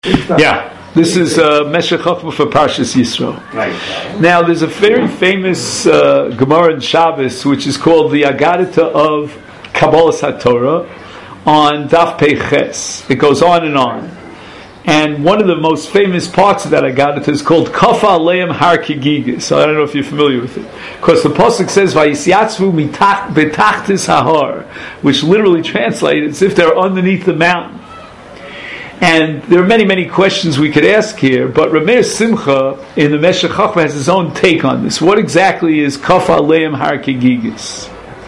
Yeah, this is Meshech Chochmah for Parshas Yisro. Right. Now, there's a very famous Gemara in Shabbos, which is called the Agadita of Kabbalas HaTorah on Daf Pei Ches. It goes on and on. And one of the most famous parts of that Agadita is called Kafa Aleim Har Kigigis. So I don't know if you're familiar with it. Because the Pasuk says, Vayisyatzvu betachtis hahar, which literally translates as if they're underneath the mountain. And there are many, many questions we could ask here, but Rameir Simcha in the Meshech Chochmah has his own take on this. What exactly is Kafa Aleim Har Kigigis?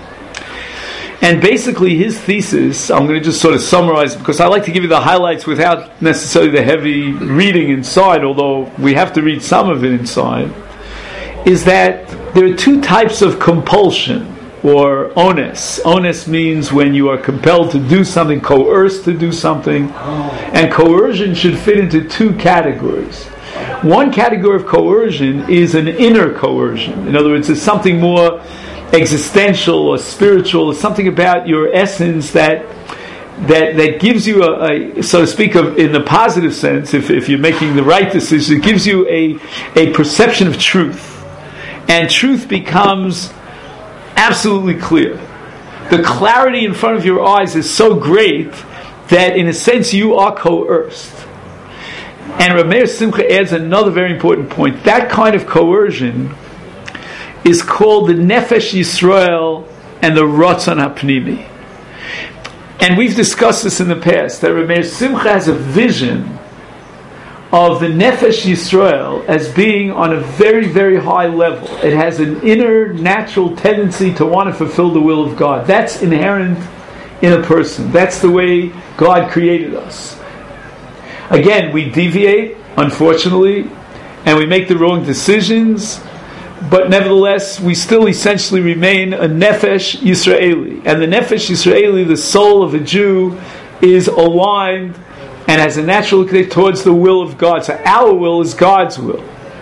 And basically his thesis, I'm going to just sort of summarize, because I like to give you the highlights without necessarily the heavy reading inside, although we have to read some of it inside, is that there are two types of compulsion, or onus. Onus means when you are compelled to do something, coerced to do something, and coercion should fit into two categories. One category of coercion is an inner coercion. In other words, it's something more existential or spiritual. It's something about your essence that gives you a so to speak, of in the positive sense, if you're making the right decision, it gives you a perception of truth. And truth becomes absolutely clear. The clarity in front of your eyes is so great that in a sense you are coerced. And Rameir Simcha adds another very important point. That kind of coercion is called the Nefesh Yisrael and the Ratzon HaPnimi. And we've discussed this in the past, that Rameir Simcha has a vision of the Nefesh Yisrael as being on a very, very high level. It has an inner natural tendency to want to fulfill the will of God. That's inherent in a person. That's the way God created us. Again, we deviate, unfortunately, and we make the wrong decisions, but nevertheless, we still essentially remain a Nefesh Yisraeli. And the Nefesh Yisraeli, the soul of a Jew, is aligned and has a natural connect towards the will of God. So our will is God's will.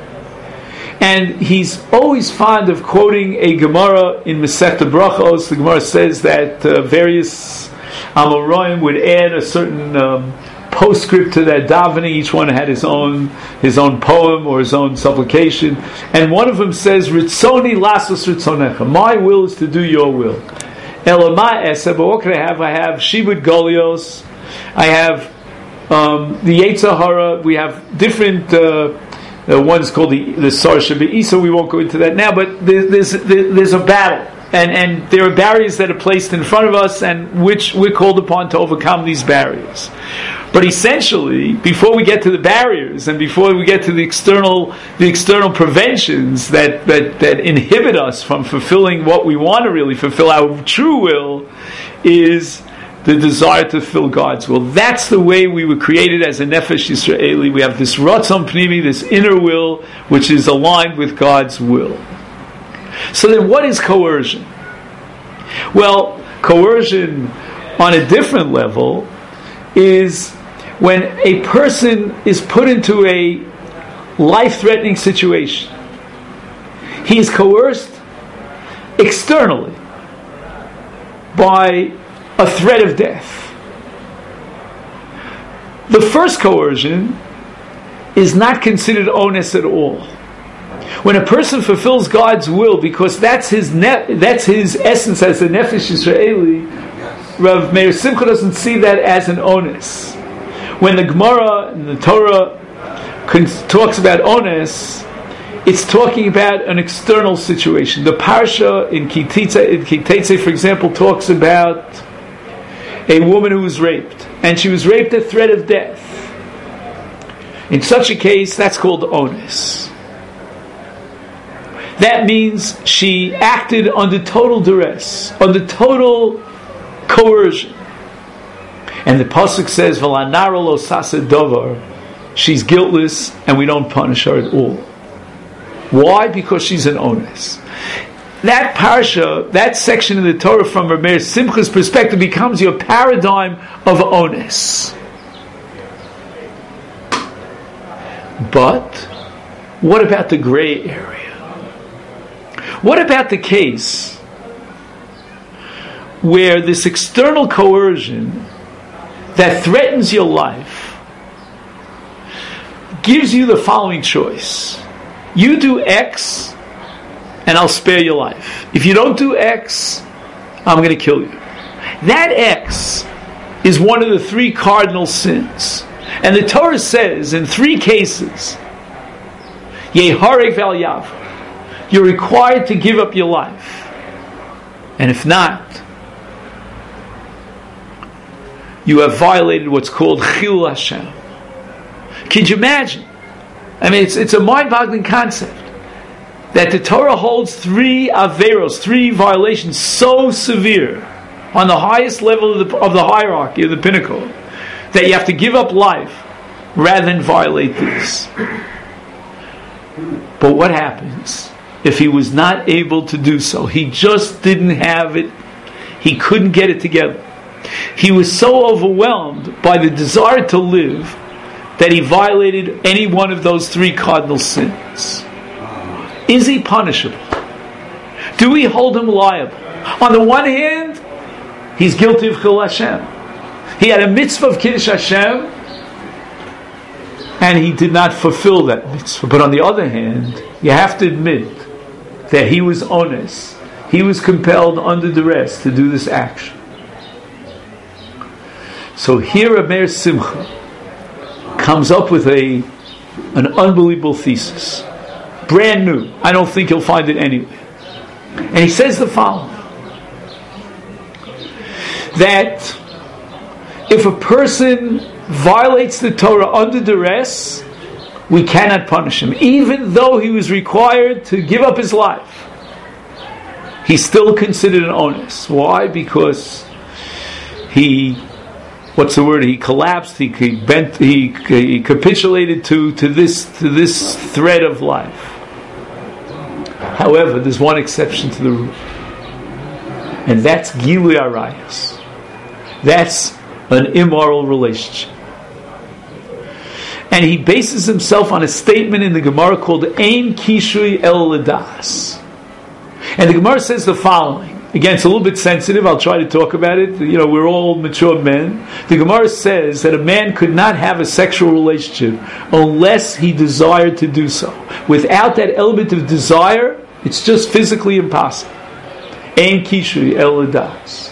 And he's always fond of quoting a Gemara in Masechta Brachos. The Gemara says that various Amoraim would add a certain postscript to that davening. Each one had his own poem or his own supplication. And one of them says, Ritzoni lasos ritzonecha. My will is to do your will. Elamai eseh, but what can I have? I have Shibud Golios. I have the Yetzer Hara. We have different one's called the Sar Shebe'isa. We won't go into that now, but there's a battle, and there are barriers that are placed in front of us, and which we're called upon to overcome these barriers. But essentially, before we get to the barriers and before we get to the external preventions that inhibit us from fulfilling what we want to really fulfill, our true will is the desire to fulfill God's will. That's the way we were created as a Nefesh Yisraeli. We have this Ratzon Pnimi, this inner will, which is aligned with God's will. So then what is coercion? Well, coercion on a different level is when a person is put into a life-threatening situation. He is coerced externally by a threat of death. The first coercion is not considered onus at all. When a person fulfills God's will, because that's his essence as a Nefesh Yisraeli, Rav Meir Simcha doesn't see that as an onus. When the Gemara and the Torah talks about onus, it's talking about an external situation. The Parsha in Ki Teitze, for example, talks about a woman who was raped, and she was raped at threat of death. In such a case, that's called onus. That means she acted under total duress, under total coercion. And the pasuk says, "V'lanara lo sasa davar," she's guiltless, and we don't punish her at all. Why? Because she's an onus. That parsha, that section of the Torah from Rameir Simcha's perspective becomes your paradigm of onus. But what about the gray area? What about the case where this external coercion that threatens your life gives you the following choice. You do X, and I'll spare your life. If you don't do X, I'm going to kill you. That X is one of the 3 cardinal sins. And the Torah says in 3 cases, Yeharek val yav, you're required to give up your life. And if not, you have violated what's called Chilul Hashem. Could you imagine? I mean, it's a mind-boggling concept that the Torah holds 3 averos, 3 violations so severe on the highest level of the hierarchy, of the pinnacle, that you have to give up life rather than violate these. But what happens if he was not able to do so? He just didn't have it. He couldn't get it together. He was so overwhelmed by the desire to live that he violated any one of those 3 cardinal sins. Is he punishable? Do we hold him liable? On the one hand, he's guilty of Chilul Hashem. He had a mitzvah of Kiddush Hashem, and he did not fulfill that mitzvah. But on the other hand, you have to admit that he was honest. He was compelled under duress to do this action. So here Meir Simcha comes up with an unbelievable thesis. Brand new. I don't think you'll find it anywhere. And he says the following. That if a person violates the Torah under duress, we cannot punish him. Even though he was required to give up his life, he's still considered an onus. Why? Because he collapsed, he capitulated to this thread of life. However, there's one exception to the rule, and that's Gilui Arayos. That's an immoral relationship. And he bases himself on a statement in the Gemara called Ein Kishui El Ladas. And the Gemara says the following. Again, it's a little bit sensitive. I'll try to talk about it. We're all mature men. The Gemara says that a man could not have a sexual relationship unless he desired to do so. Without that element of desire, it's just physically impossible. Ein Kishui El Ladas.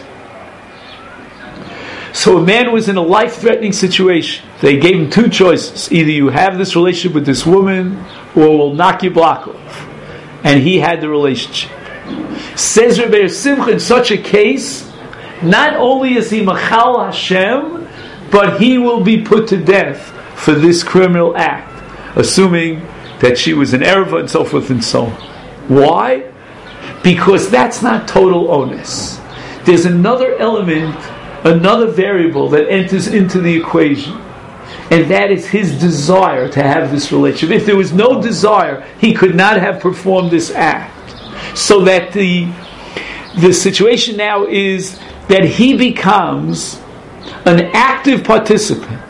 So a man was in a life-threatening situation. They gave him 2 choices. Either you have this relationship with this woman, or we'll knock your block off. And he had the relationship. Says Rebbe Simcha, in such a case, not only is he Machal Hashem, but he will be put to death for this criminal act, assuming that she was an Erva and so forth and so on. Why? Because that's not total onus. There's another element, another variable that enters into the equation, and that is his desire to have this relationship. If there was no desire, he could not have performed this act. So that the situation now is that he becomes an active participant,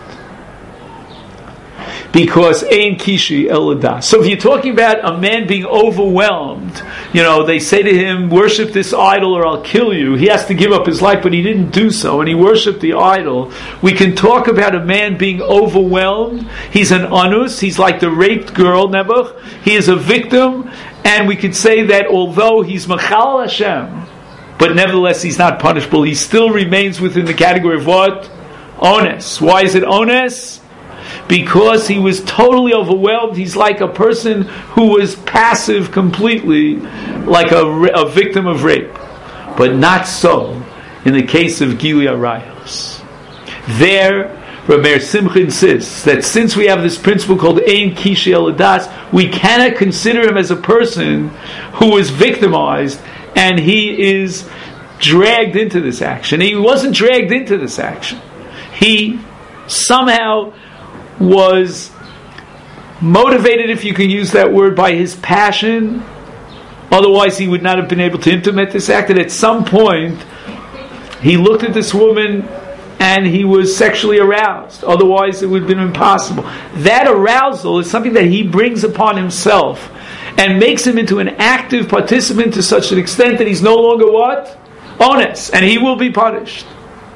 because Ein Kishi El Ladas. So if you're talking about a man being overwhelmed, they say to him, worship this idol or I'll kill you. He has to give up his life, but he didn't do so, and he worshipped the idol. We can talk about a man being overwhelmed. He's an anus. He's like the raped girl, Nebuch. He is a victim, and we could say that although he's Machal Hashem, but nevertheless he's not punishable, he still remains within the category of what? Onus. Why is it onus? Because he was totally overwhelmed. He's like a person who was passive completely, like a victim of rape. But not so in the case of Gilui Arayos. There, Rebbe Simcha insists that since we have this principle called Ein Kishi El Ladas, we cannot consider him as a person who was victimized and he is dragged into this action. He wasn't dragged into this action. He somehow was motivated, if you can use that word, by his passion. Otherwise he would not have been able to implement this act. And at some point he looked at this woman and he was sexually aroused. Otherwise it would have been impossible. That arousal is something that he brings upon himself and makes him into an active participant to such an extent that he's no longer what? Honest. And he will be punished.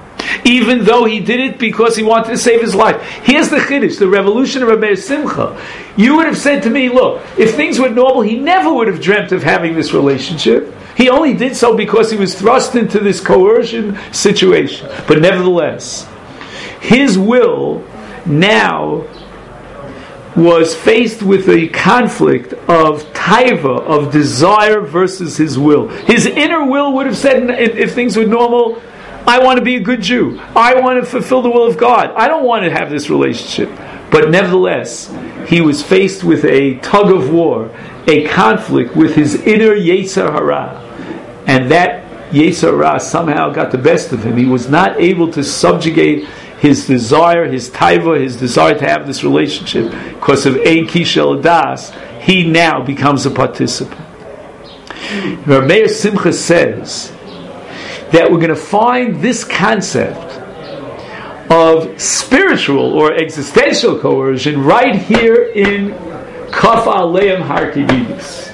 even though he did it because he wanted to save his life. Here's the chiddush, the revolution of Rabbi Simcha. You would have said to me, look, if things were normal, he never would have dreamt of having this relationship. He only did so because he was thrust into this coercion situation. But nevertheless, his will now was faced with a conflict of taiva, of desire versus his will. His inner will would have said, if things were normal, I want to be a good Jew. I want to fulfill the will of God. I don't want to have this relationship. But nevertheless, he was faced with a tug of war, a conflict with his inner Yetzer Hara. And that Yetzer Hara somehow got the best of him. He was not able to subjugate his desire, his taiva, his desire to have this relationship, because of Ein Kishel Das, he now becomes a participant. Rav Meir Simcha says that we're going to find this concept of spiritual or existential coercion right here in Kaf Aleim Har Kedidus.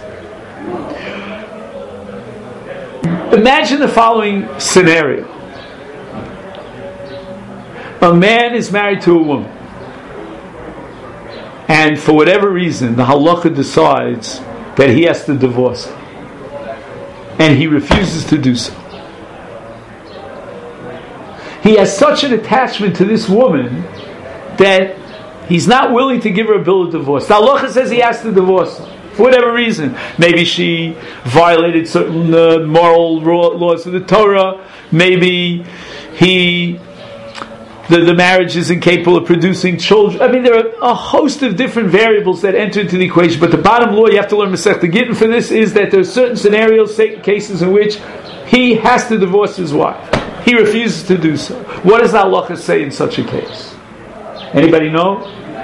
Imagine the following scenario. A man is married to a woman, and for whatever reason the halacha decides that he has to divorce her, and he refuses to do so. He has such an attachment to this woman that he's not willing to give her a bill of divorce. The halacha says he has to divorce her for whatever reason. Maybe she violated certain moral laws of the Torah. Maybe the marriage is incapable of producing children. I mean, there are a host of different variables that enter into the equation, but the bottom law you have to learn Masechta Gittin for this is that there are certain scenarios, cases in which he has to divorce his wife. He refuses to do so. What does the halacha say in such a case? Anybody know?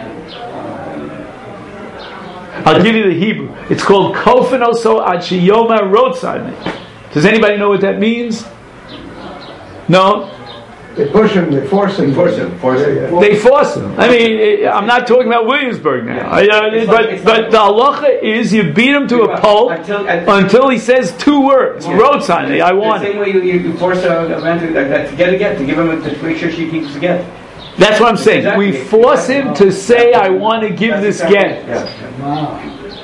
I'll give you the Hebrew. It's called Kofen Oso Ad Sheyoma Rotzani. Does anybody know what that means? No? They push him, they force him. They force him. I mean, I'm not talking about Williamsburg now. But the halacha is you beat him to a pulp until he says two words. Rotzani, I want it. The same way you force a man to get a get, to give him to make sure she keeps the get. That's what I'm saying. Exactly. We force him to say, I want to give this get. Wow.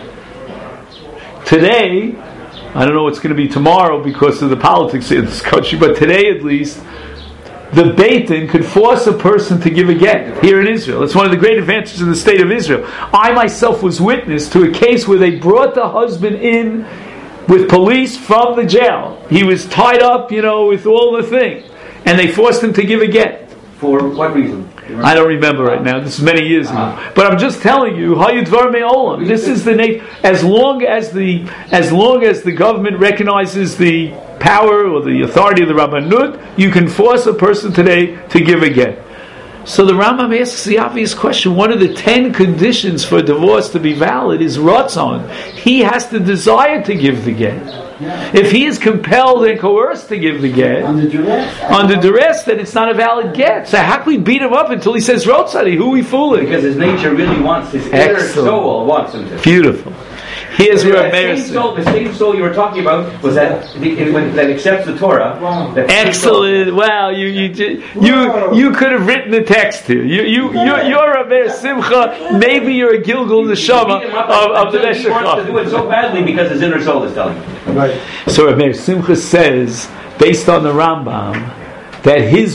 Today, I don't know what's going to be tomorrow because of the politics in this country, but today at least, the Beit Din could force a person to give a get here in Israel. It's one of the great advantages of the state of Israel. I myself was witness to a case where they brought the husband in with police from the jail. He was tied up, with all the thing, and they forced him to give a get. For what reason? I don't remember right now. This is many years ago. But I'm just telling you, Hayudvar Me'olam. This is the nature. As long as the government recognizes the power or the authority of the Rabbanut, you can force a person today to give a get. So the Rambam asks the obvious question: one of the 10 conditions for divorce to be valid is ratzon. He has to desire to give the get. If he is compelled and coerced to give the get under duress, then it's not a valid get. So how can we beat him up until he says rotzani? Who are we fooling? Because his nature really wants, his inner soul wants him to. Beautiful. Here's where the same soul you were talking about was that accepts the Torah. Wow. Excellent. Well, you could have written the text here. You're a Meir Simcha. Maybe you're a Gilgul Neshama of the Meshech. He wants to do it so badly because his inner soul is telling him. Right. So Meir Simcha says, based on the Rambam, that his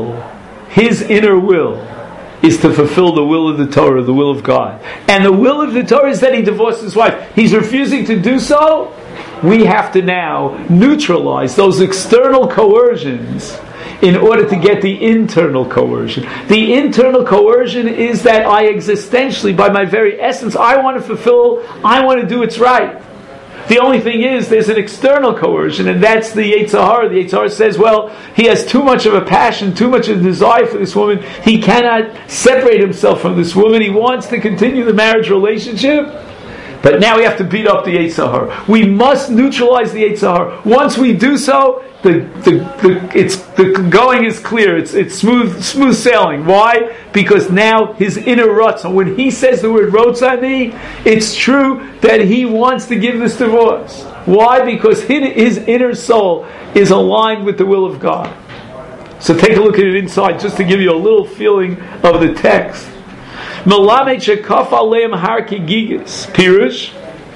inner will, is to fulfill the will of the Torah, the will of God. And the will of the Torah is that he divorces his wife. He's refusing to do so. We have to now neutralize those external coercions in order to get the internal coercion. The internal coercion is that I existentially, by my very essence, I want to do what's right. The only thing is, there's an external coercion, and that's the Yetzer Hara. The Yetzer Hara says, well, he has too much of a passion, too much of a desire for this woman. He cannot separate himself from this woman. He wants to continue the marriage relationship. But now we have to beat up the Yetzer Hara. We must neutralize the Yetzer Hara. Once we do so, the going is clear. It's smooth sailing. Why? Because now his inner ratzon, when he says the word rotzani, it's true that he wants to give this divorce. Why? Because his inner soul is aligned with the will of God. So take a look at it inside, just to give you a little feeling of the text. Melamed shekaf aleim har kigigas. Pirush.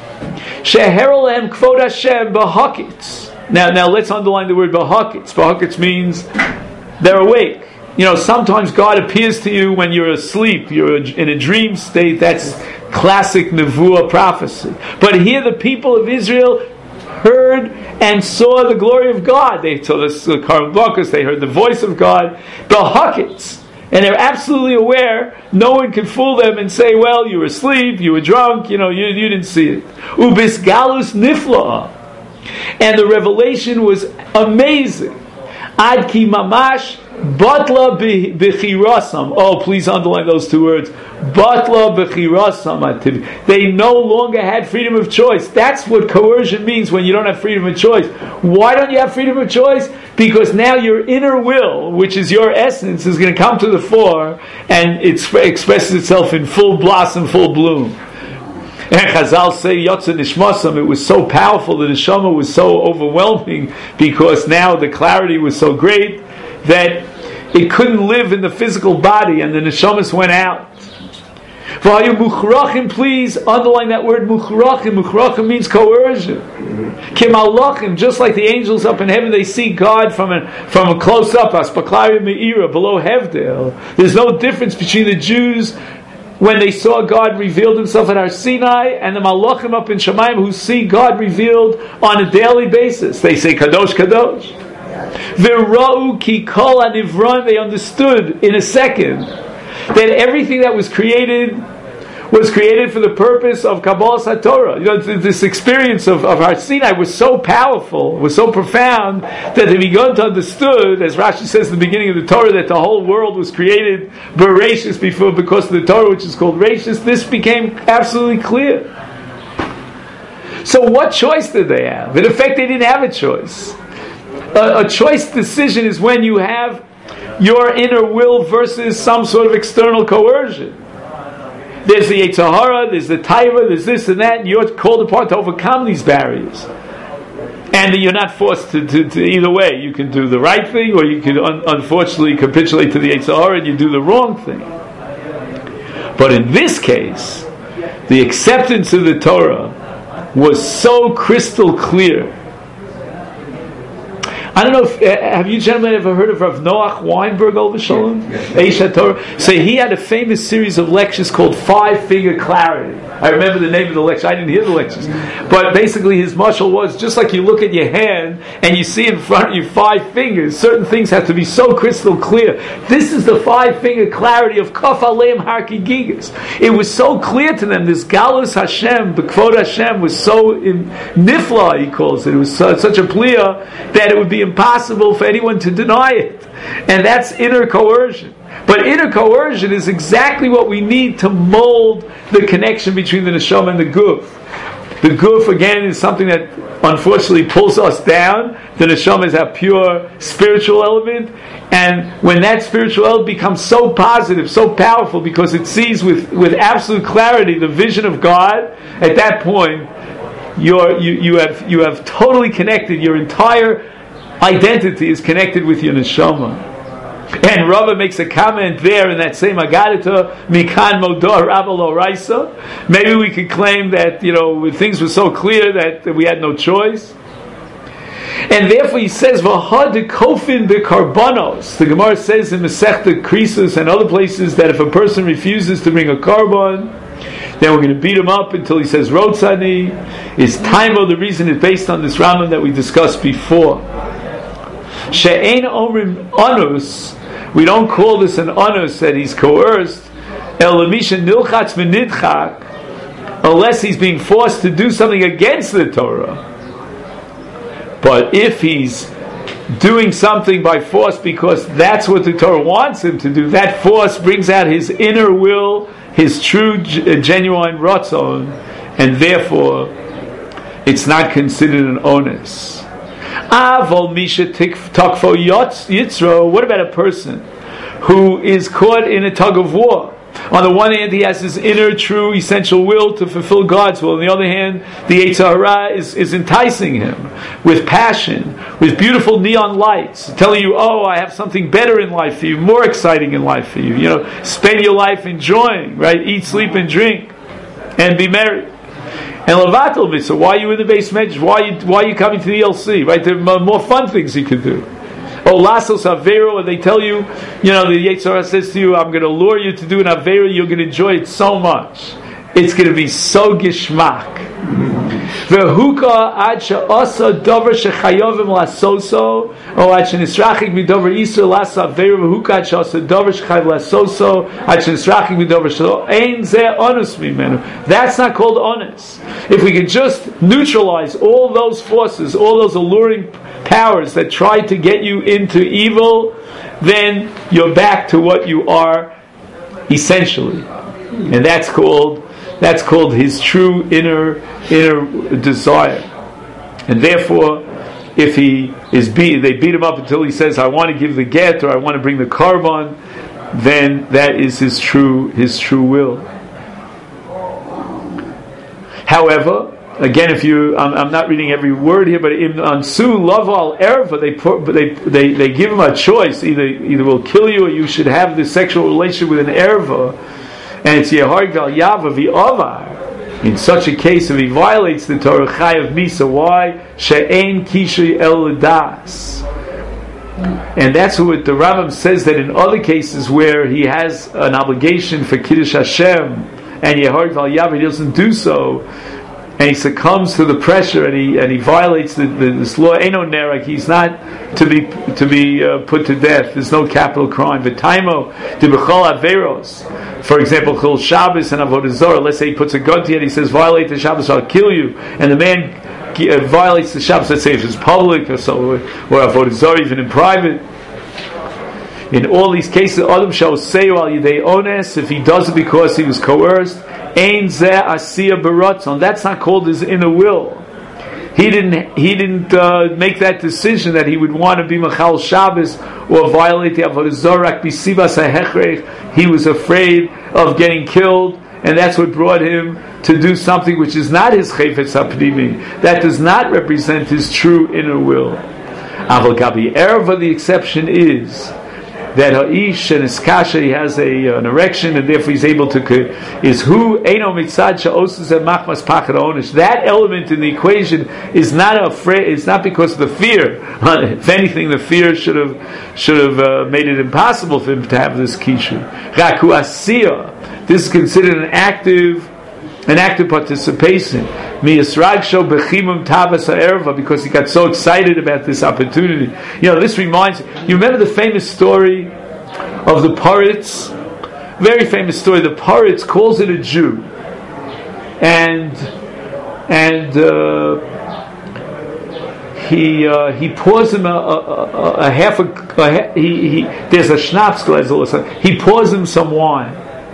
Sheherol lehem kvod Hashem b'hakitz. Now let's underline the word b'hakitz. B'hakitz means they're awake. You know, sometimes God appears to you when you're asleep, you're in a dream state. That's classic Nevuah prophecy. But here the people of Israel heard and saw the glory of God. They saw the Karban Bakas, they heard the voice of God, B'hakitz. And they're absolutely aware. No one can fool them and say, well, you were asleep, you were drunk, you didn't see it. Ubis galus nifla. And the revelation was amazing. Ad ki mamash batla b'chirasam. Oh, please underline those two words. Batla b'chirasam. They no longer had freedom of choice. That's what coercion means when you don't have freedom of choice. Why don't you have freedom of choice? Because now your inner will, which is your essence, is going to come to the fore, and it expresses itself in full blossom, full bloom. And Chazal say, Yotze Nishmasam, it was so powerful, the Neshama was so overwhelming, because now the clarity was so great that it couldn't live in the physical body, and the Neshamas went out. V'hayu muchrachim, please underline that word muchrachim. Muchrachim means coercion. Kimalachim, just like the angels up in heaven, they see God from a close up, aspaklarim me'ira, below Hevdel. There's no difference between the Jews when they saw God revealed Himself at Har Sinai, and the Malachim up in Shamayim who see God revealed on a daily basis. They say Kadosh, Kadosh. V'ra'u ki kol hanivron, they understood in a second that everything that was created for the purpose of Kabbalas HaTorah. This experience of Har Sinai was so powerful, was so profound, that they began to understood, as Rashi says in the beginning of the Torah, that the whole world was created Bereshis before, because of the Torah, which is called Reshis. This became absolutely clear. So what choice did they have? In effect, they didn't have a choice. A choice decision is when you have your inner will versus some sort of external coercion. There's the Yetzer Hara, there's the Taiva, there's this and that, and you're called upon to overcome these barriers. And you're not forced to either way. You can do the right thing, or you can unfortunately capitulate to the Yetzer Hara and you do the wrong thing. But in this case, the acceptance of the Torah was so crystal clear. I don't know if have you gentlemen ever heard of Rav Noach Weinberg Olva Shalom? Eish HaTorah. So he had a famous series of lectures called Five Finger Clarity. I remember the name of the lecture. I didn't hear the lectures, but basically his mashal was just like you look at your hand and you see in front of you 5 fingers. Certain things have to be so crystal clear. This is the 5 finger clarity of Kaf Aleim Har Kigigas. It was so clear to them. This Galus Hashem, the Kvod Hashem, was so nifla. He calls it. It was such a plea that it would be impossible for anyone to deny it. And that's inner coercion. But inner coercion is exactly what we need to mold the connection between the neshama and the guf. The guf, again, is something that unfortunately pulls us down. The neshama is our pure spiritual element. And when that spiritual element becomes so positive, so powerful, because it sees with absolute clarity the vision of God, at that point, you have totally connected. Your entire identity is connected with your neshama. And Rava makes a comment there in that same Agadita, Mikan Modor Rabalo Raisa. Maybe we could claim that, things were so clear that we had no choice. And therefore he says, V'had kofin bekarbanos. The Gemara says in Masechta Krisus and other places that if a person refuses to bring a karban, then we're going to beat him up until he says Rotzani. Is Taimo, the reason is based on this Rambam that we discussed before. She'ein omrim anus. We don't call this an anus that he's coerced. Elamisha nilchatz v'nidchak, unless he's being forced to do something against the Torah. But if he's doing something by force because that's what the Torah wants him to do, that force brings out his inner will, his true, genuine ratzon, and therefore it's not considered an onus. What about a person who is caught in a tug of war? On the one hand, he has his inner, true, essential will to fulfill God's will. On the other hand, the Yetzer Hara is enticing him with passion, with beautiful neon lights, telling you, oh, I have something better in life for you, more exciting in life for you. You know, spend your life enjoying, right? Eat, sleep, and drink, and be merry. And Levatel Mitzvah, why are you in the base medrash? Why are you coming to the LC? Right? There are more fun things you could do. Oh, Lasos Avero, and they tell you, you know, the Yetzer Hara says to you, I'm going to lure you to do an Avero, you're going to enjoy it so much. It's going to be so gishmak. Vehuka ad she'asa davar shechayovim lasoso, or ad shenisrachik midover isu lasa avero. Vehuka ad she'asa davar shechayv lasoso, ad shenisrachik midover shelo. Ein zeh onus mimenu. That's not called onus. If we could just neutralize all those forces, all those alluring powers that try to get you into evil, then you're back to what you are essentially, and that's called his true inner desire. And therefore, if he is they beat him up until he says, I want to give the get, or I want to bring the korban, then that is his true will. However, again, if I'm not reading every word here, but on Su Laval Erva, they give him a choice: either we'll kill you, or you should have this sexual relationship with an Erva, and it's Yeharg Val Yava V'Avar. In such a case, if he violates the Torah, Chayav Misa. Why? She'ein Kishrei El Das. And that's what the Rambam says, that in other cases where he has an obligation for Kiddush Hashem and Yeharg Val Yava, he doesn't do so, and he succumbs to the pressure, and he violates this law. Eno Nerek, he's not to be put to death. There's no capital crime. V'taimo de b'chol averos. For example, Chol Shabbos and Avodah Zarah. Let's say he puts a gun to you and he says, "Violate the Shabbos, I'll kill you." And the man violates the Shabbos. Let's say if it's public or so, or Avodah Zarah, even in private. In all these cases, Adam shall say al yidei ones, if he does it because he was coerced. Ein zeh asiya beratzon. That's not called his inner will. He didn't make that decision that he would want to be Machal Shabbos or violate the Avodah Zarah b'sivas ha'hechrech. He was afraid of getting killed, and that's what brought him to do something which is not his chayfetz hapnimi. That does not represent his true inner will. Aval gabi erva, the exception is that ha'ish and his kasha, he has an erection, and therefore he's able to, is who eino mitzad she'osus and machmas pachad onish. That element in the equation is not afraid. It's not because of the fear. If anything, the fear should have made it impossible for him to have this kishu. Raku asiya. This is considered an active participation. Because he got so excited about this opportunity. You know, this reminds you remember the famous story of the Paritz? Very famous story. The Paritz calls it a Jew, and he pours him a half there's a schnapps glass all of a sudden. He pours him some wine.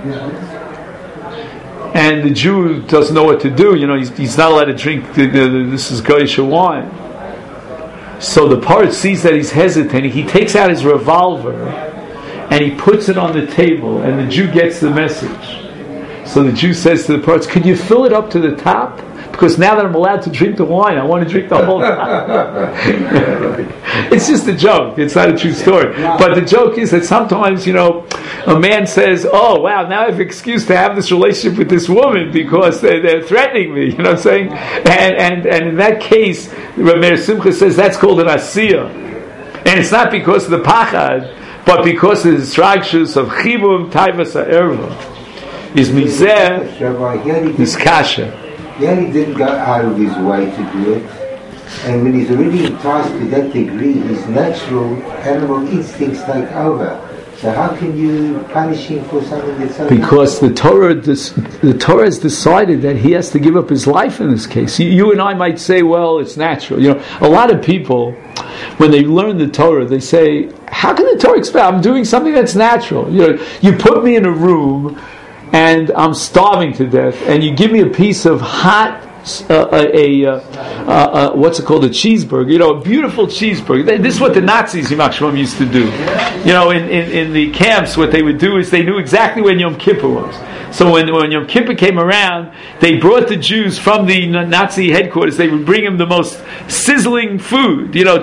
And the Jew doesn't know what to do. You know, he's not allowed to drink. This is Goyish wine. So the Paritz sees that he's hesitant. He takes out his revolver and he puts it on the table. And the Jew gets the message. So the Jew says to the Paritz, "Could you fill it up to the top? Because now that I'm allowed to drink the wine, I want to drink the whole time." It's just a joke. It's not a true story. But the joke is that sometimes, you know, a man says, "Oh, wow, now I have an excuse to have this relationship with this woman because they're threatening me." You know what I'm saying? And in that case, Rav Meir Simcha says that's called an asiyah. And it's not because of the pachad, but because of the structures of chibum, taivas, ha'erva. Is mizeh, is kasha. Yeah, he didn't go out of his way to do it. And when he's already enticed to that degree, his natural animal instincts take over. So how can you punish him for something that's so... Because the Torah has decided that he has to give up his life in this case. You and I might say, well, it's natural. You know, a lot of people, when they learn the Torah, they say, how can the Torah explain? I'm doing something that's natural. You know, you put me in a room and I'm starving to death, and you give me a piece of hot what's it called, a cheeseburger, a beautiful cheeseburger. This is what the Nazis, Yimach Shlomo, used to do. In the camps, what they would do is they knew exactly when Yom Kippur was. So when Yom Kippur came around, they brought the Jews from the Nazi headquarters, they would bring them the most sizzling food, in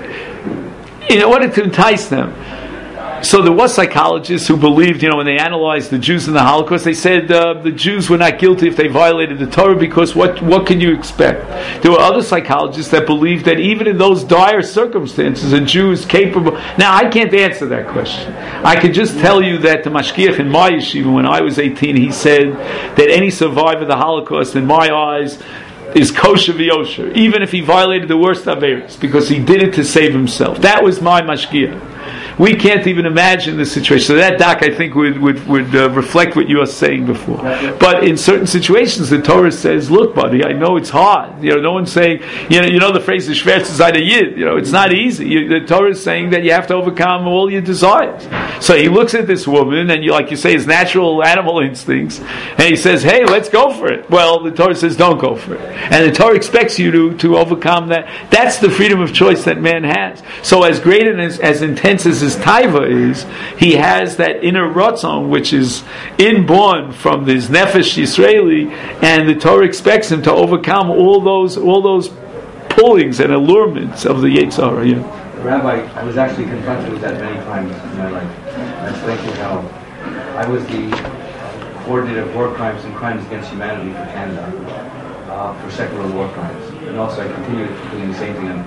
order to entice them. So there was psychologists who believed, when they analyzed the Jews in the Holocaust, they said the Jews were not guilty if they violated the Torah, because what can you expect? There were other psychologists that believed that even in those dire circumstances, a Jew is capable. Now, I can't answer that question. I could just tell you that the mashgiach in my yeshiva, when I was 18, he said that any survivor of the Holocaust, in my eyes, is kosher v'yosher, even if he violated the worst averos, because he did it to save himself. That was my mashgiach. We can't even imagine the situation. So that doc, I think, would reflect what you were saying before. But in certain situations, the Torah says, "Look, buddy, I know it's hard. No one's saying, the phrase is schwer zu sein a Yid. It's not easy. The Torah is saying that you have to overcome all your desires." So he looks at this woman, and like you say, his natural animal instincts, and he says, "Hey, let's go for it." Well, the Torah says, "Don't go for it," and the Torah expects you to overcome that. That's the freedom of choice that man has. So as great and as intense as his taiva is, he has that inner ratzon which is inborn from this nefesh Yisraeli, and the Torah expects him to overcome all those pullings and allurements of the Yetzer Hara. Rabbi, I was actually confronted with that many times in my life. I explained to you how I was the coordinator of war crimes and crimes against humanity for Canada, for secular war crimes, and also I continued doing the same thing in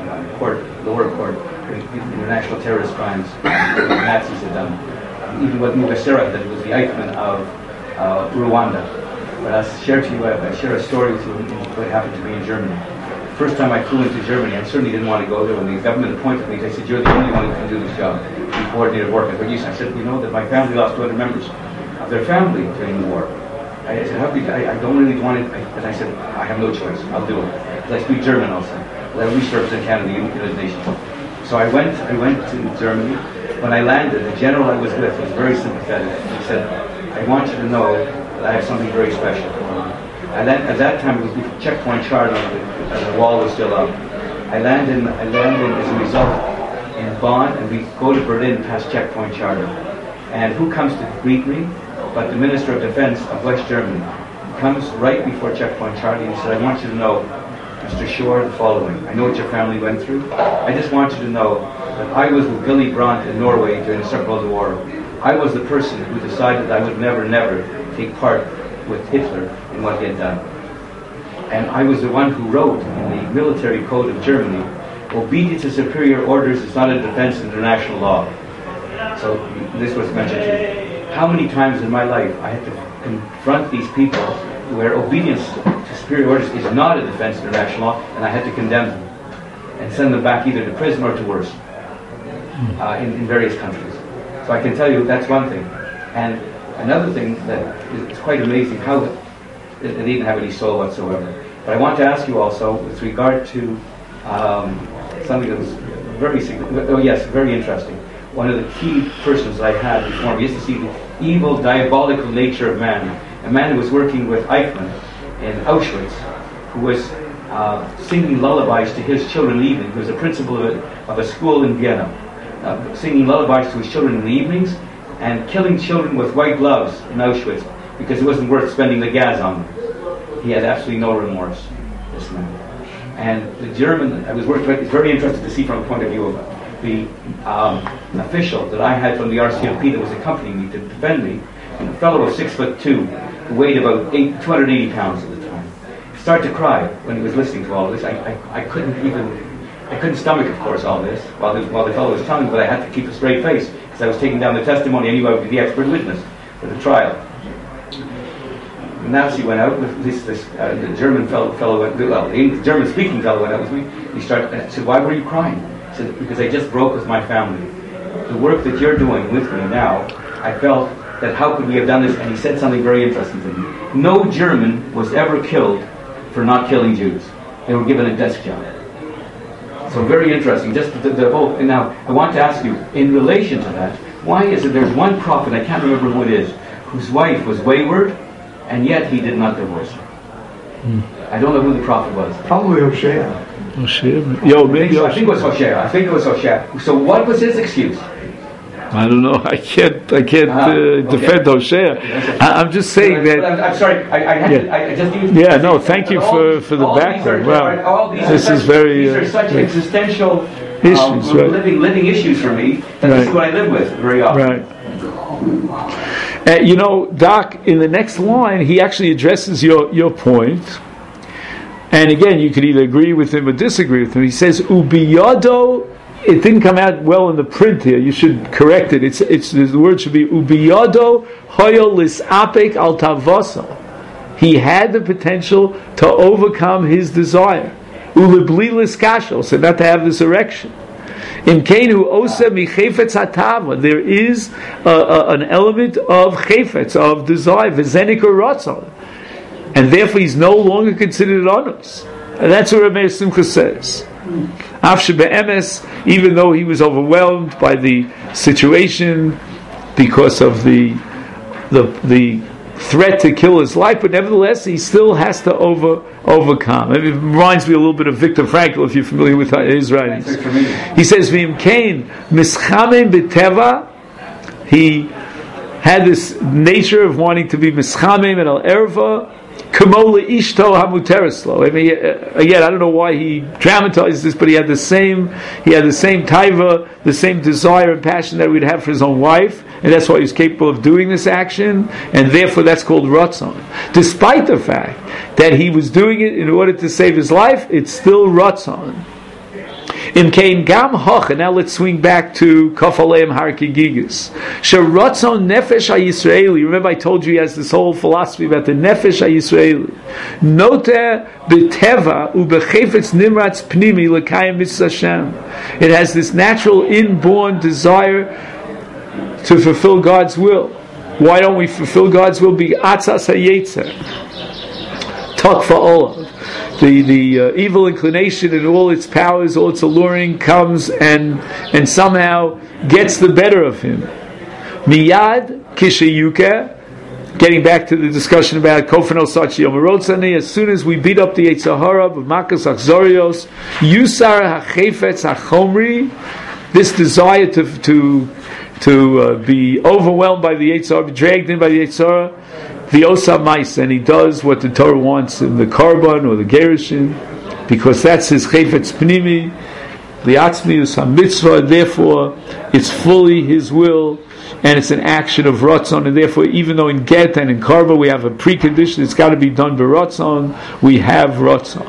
lower court. International terrorist crimes the Nazis had done. Even what Mubashira did was the Eichmann of Rwanda. But I'll share to you, I share a story with you what happened to me in Germany. First time I flew into Germany, I certainly didn't want to go there. When the government appointed me, they said, "You're the only one who can do this job. You coordinated work." I said, that my family lost 200 members of their family during the war. I said, I don't really want it. And I said, I have no choice. I'll do it. Because I speak German also. I wish to represent Canada in the United Nations. So I went to Germany. When I landed, the general I was with was very sympathetic. He said, "I want you to know that I have something very special." At that time, it was before Checkpoint Charlie, the wall was still up. I landed as a result in Bonn, and we go to Berlin past Checkpoint Charlie. And who comes to greet me? But the Minister of Defense of West Germany. He comes right before Checkpoint Charlie and said, "I want you to know, Mr. Shore, the following. I know what your family went through. I just want you to know that I was with Willy Brandt in Norway during the Second World War. I was the person who decided I would never take part with Hitler in what he had done. And I was the one who wrote in the military code of Germany, obedience to superior orders is not a defense of international law." So this was mentioned to me. How many times in my life I had to confront these people where obedience to superior orders is not a defense of international law, and I had to condemn them and send them back either to prison or to worse in various countries. So I can tell you that's one thing. And another thing that is quite amazing, how they didn't have any soul whatsoever. But I want to ask you also, with regard to something that was very significant, very interesting. One of the key persons I had before me used to see the evil, diabolical nature of man. A man who was working with Eichmann in Auschwitz, who was singing lullabies to his children in the evening. He was a principal of a school in Vienna, singing lullabies to his children in the evenings, and killing children with white gloves in Auschwitz because it wasn't worth spending the gas on them. He had absolutely no remorse, this man. And the German I was working with, it's very interesting to see from the point of view of the official that I had from the RCMP that was accompanying me to defend me, and a fellow of 6'2", who weighed about 280 pounds at the time, started to cry when he was listening to all this. I couldn't stomach, of course, all this while the fellow was telling me, but I had to keep a straight face because I was taking down the testimony. I knew I would be the expert witness for the trial. The Nazi went out with the German fellow went, the German-speaking fellow went out with me. He said, "Why were you crying?" I said, "Because I just broke with my family. The work that you're doing with me now, I felt that how could we have done this?" And he said something very interesting to me. No German was ever killed for not killing Jews. They were given a desk job. So very interesting. Just the whole. And now I want to ask you, in relation to that, why is it there's one prophet, I can't remember who it is, whose wife was wayward, and yet he did not divorce her? I don't know who the prophet was. Probably Hosea. Maybe I think it was Hosea. So what was his excuse? I don't know. I can't defend Hosea. I'm just saying that. I'm sorry. I just need. Yeah. No. Thank you for the background. Wow. This is very. These are such existential issues, right? living issues for me. That this is what I live with very often. Right. Doc, in the next line, he actually addresses your point. And again, you could either agree with him or disagree with him. He says, "Ubiyado." It didn't come out well in the print here. You should correct it. It's the word should be "Ubiyado hoyo lisapek al tavasa." He had the potential to overcome his desire. Ulibli liskashel, so not to have this erection. In Kenu Osa mi chayfetz hatava, there is an element of chayfetz, of desire, v'zenik ratzon, and therefore he's no longer considered onus. And that's what Rameir Simcha says. Afshe be'emes, even though he was overwhelmed by the situation because of the threat to kill his life, but nevertheless he still has to overcome. It reminds me a little bit of Viktor Frankl, if you're familiar with his writings. He says, "V'im kain mischamim b'teva." He had this nature of wanting to be mischamim and al erva. Kamola ishto hamutereslo. I mean, again, I don't know why he dramatized this, but he had the same taiva, the same desire and passion that we'd have for his own wife, and that's why he was capable of doing this action, and therefore that's called ratzon. Despite the fact that he was doing it in order to save his life, it's still ratzon. In Kain Gam Hoch, and now let's swing back to Kofaleim Harkigigas. Sheratzon Nefesh HaYisraeli. Remember, I told you he has this whole philosophy about the Nefesh HaYisraeli. Note B'teva Ubechefetz Nimratz Pnimi L'Kayim Mitzvah Hashem. It has this natural inborn desire to fulfill God's will. Why don't we fulfill God's will? B'atzas HaYetzer. Tok Fa'olav. The evil inclination and all its powers, all its alluring comes and somehow gets the better of him. Miyad kishayuka, getting back to the discussion about kofano sachi omerotzani, as soon as we beat up the Yetzer Hara of makas achzorios, yusar hachefetz hachomri, this desire to be overwhelmed by the Yetzer Hara, be dragged in by the Yetzer Hara, the Osa Mais, and he does what the Torah wants in the Karban or the Gerushin, because that's his Chayfetz Pnimi, the Atzmius HaMitzvah, therefore it's fully his will, and it's an action of Ratzon, and therefore even though in Get and in Karban we have a precondition, it's got to be done by Ratzon, we have Ratzon.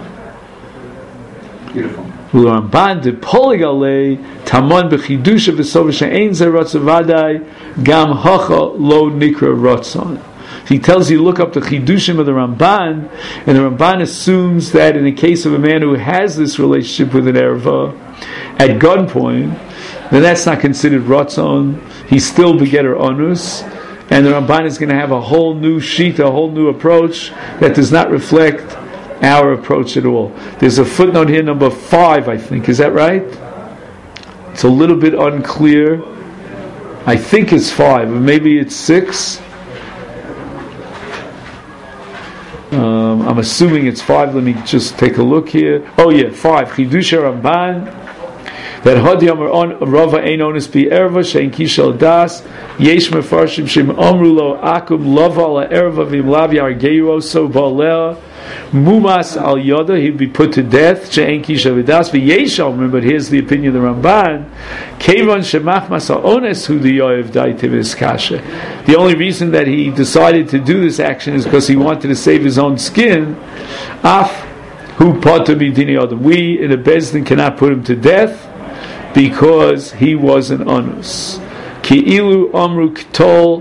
Beautiful. Ramban de Poligale Tamon bechidusha v'sov she'ein ze Ratzon vadai gam hacha lo nikra Ratzon. He tells you, look up the Chidushim of the Ramban, and the Ramban assumes that in the case of a man who has this relationship with an Erva at gunpoint, then that's not considered Ratzon. He's still Begetter Onus, and the Ramban is going to have a whole new sheet, a whole new approach that does not reflect our approach at all. There's a footnote here, number 5, I think. Is that right? It's a little bit unclear. I think it's 5, or maybe it's 6. I'm assuming it's 5. Let me just take a look here. Oh yeah, 5. Chidusha Ramban. That Hadi Amar on Rava Ein Onus Bi Erva Shein Kishal Das Yesh Mefarshim Shem Amru Lo Akum Lava La Erva Vim Lav Yargeiro So Balea Mumas Al Yoda, he'd be put to death. Shein Kishal Das V'Yeshal. Remember, here's the opinion of the Ramban. Kevon Shemach Masal Ones Hu Di Yoev Daitiv Iskasha. The only reason that he decided to do this action is because he wanted to save his own skin. Af Hu Potter B'Dini Adam. We in a Bezdin cannot put him to death, because he was an onus. Ki ilu amru ktol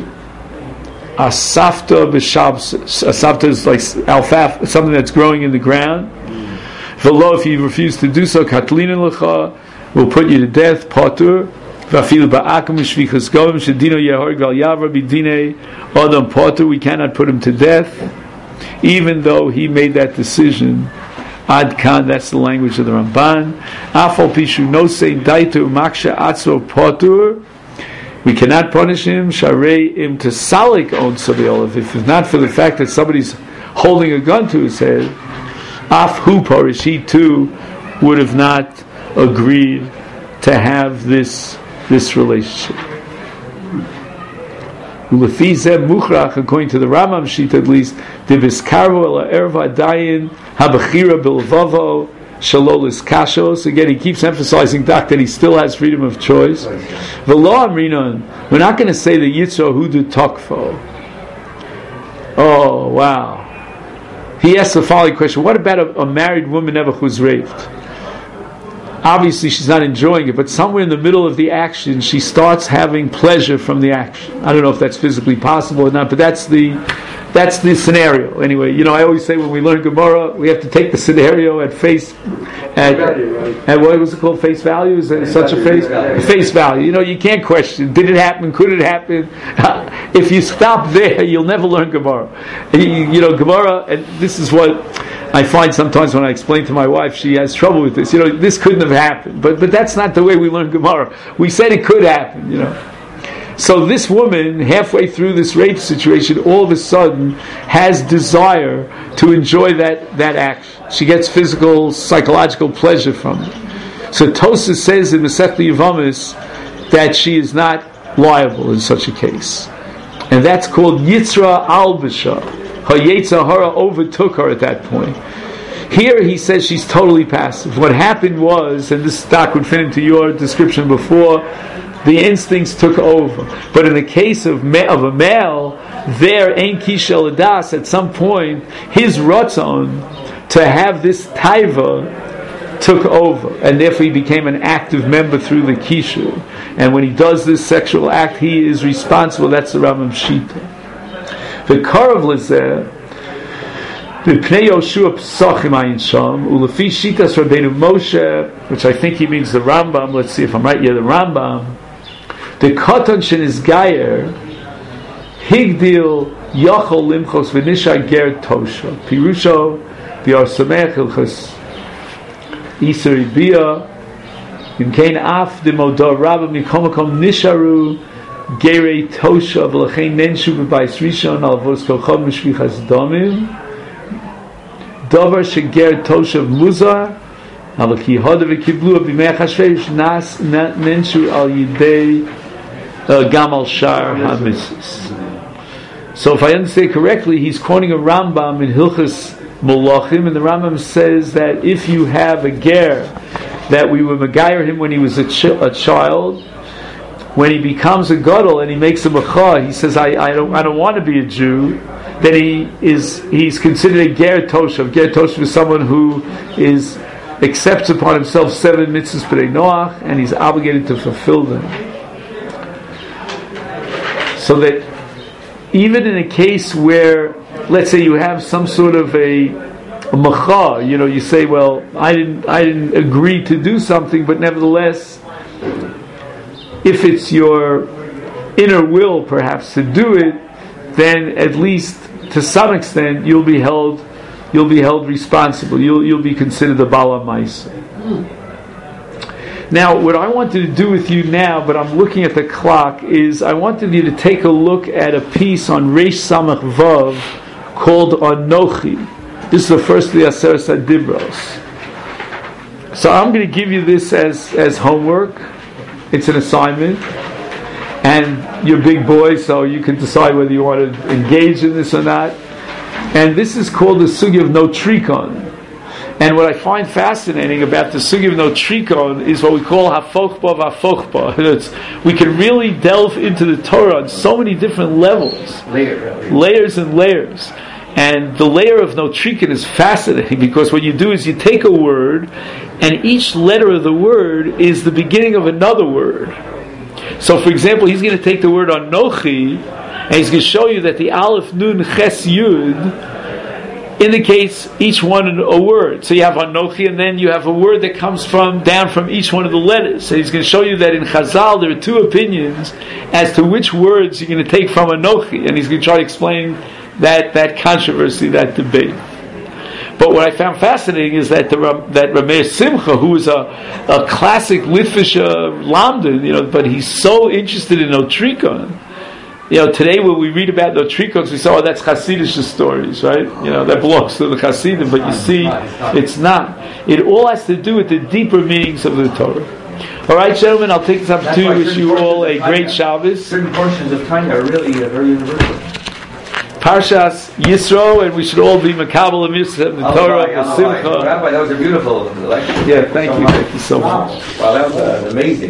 asafta b'shabs. Asafta is like alfalfa, something that's growing in the ground. V'lo, if you refuse to do so, katlina lecha, will put you to death. Patur. V'afilu ba'akum shvichas govim shedino yehorg val yavra b'dinei adam patur. We cannot put him to death, even though he made that decision. Ad kan, that's the language of the Ramban. Afal pishu no say daitu maksha atzro potur. We cannot punish him. Sharei im tesalik on sabiolav. If it's not for the fact that somebody's holding a gun to his head, Af hu parish, he too would have not agreed to have this relationship. According to the Rambam sheet at least, so again, he keeps emphasizing that he still has freedom of choice. We're not going to say the Yitzro Hudu Tokfo. Oh, wow. He asks the following question: what about a married woman ever who's raped? Obviously she's not enjoying it, but somewhere in the middle of the action she starts having pleasure from the action. I don't know if that's physically possible or not, but that's the scenario. Anyway, I always say when we learn Gemara, we have to take the scenario at face value, right? And what was it called? Face value? Is that such a face value? You can't question. Did it happen? Could it happen? If you stop there, you'll never learn Gemara. Gemara, and this is what I find sometimes when I explain to my wife, she has trouble with this. This couldn't have happened, but that's not the way we learn Gemara. We said it could happen. So this woman, halfway through this rape situation, all of a sudden has desire to enjoy that action. She gets physical, psychological pleasure from it. So Tosas says in Masechta Yevamos that she is not liable in such a case, and that's called Yitzra Albasha. Her Yetzer Hara overtook her at that point. Here he says she's totally passive. What happened was, and this stock would fit into your description before, the instincts took over. But in the case of a male, there Ein Kishel Adas, at some point, his Ratzon to have this taiva took over, and therefore he became an active member through the Kishu. And when he does this sexual act, he is responsible. That's the Rambam Shita. The Karav Lezeh, the Pnei Yoshua Psachim Ayin Sham, Ulefi Shitas Rabbeinu Moshe, which I think he means the Rambam. Let's see if I'm right. Yeah, the Rambam. The Katan Shen is Gayer, Higdil Yachol Limchos V'Nisha Ger Tosha. Pirusho B'Yar Samech Ilchas Isari Bia. In Kain Af Demodar Rabba Mikomakom Nisharu Gerei Tosha V'Lachein Nenshu B'Bayis Rishon Al Vos Kochom Mishvichas Domim Dover Sheger Tosha Muzar Al Ki Hoda V'Kiblu B'Mei Chashvesh Nas Nenshu Al Yidei Gamal Shar HaMitzvos. So if I understand correctly, he's quoting a Rambam in Hilchas Molachim, and the Rambam says that if you have a ger that we would megayer him when he was a child, when he becomes a gadol and he makes a mecha, he says, I don't want to be a Jew, then he's considered a ger toshav. Ger toshav is someone who accepts upon himself 7 mitzvahs b'nei Noach, and he's obligated to fulfill them. So that even in a case where, let's say, you have some sort of a macha, you say, well, I didn't agree to do something, but nevertheless, if it's your inner will, perhaps, to do it, then at least to some extent you'll be held responsible. You'll be considered the Bala Maisa. Now, what I wanted to do with you now, but I'm looking at the clock, is I wanted you to take a look at a piece on Reish Samach Vav called Anochi. This is the first of the Aseret Adibros. So I'm going to give you this as homework. It's an assignment. And you're big boys, so you can decide whether you want to engage in this or not. And this is called the Sugi of Notrikon. And what I find fascinating about the Sugi of Notrikon is what we call Hafochba Vafochba. We can really delve into the Torah on so many different levels. Layers and layers. And the layer of Notrikon is fascinating, because what you do is you take a word, and each letter of the word is the beginning of another word. So, for example, he's going to take the word Anochi, and he's going to show you that the Aleph, Nun, Ches, Yud indicates each one a word. So you have Anochi, and then you have a word that comes down from each one of the letters. So he's going to show you that in Chazal there are 2 opinions as to which words you're going to take from Anochi, and he's going to try to explain that controversy, that debate. But what I found fascinating is that Rameir Simcha, who is a classic Litvisha Lamdan, but he's so interested in Notrikon, today when we read about the Trikoks, we say, oh, that's Hasidic stories, right? That belongs to the Hasidim, but you see, it's not. It all has to do with the deeper meanings of the Torah. All right, gentlemen, I'll take this opportunity to wish you all a great Shabbos. Certain portions of Tanya are really very universal. Parshas Yisro, and we should all be Makabel and Yisro, the Torah, the Simcha. Rabbi, that was a beautiful lecture. Yeah, thank you so much. Wow, that was amazing.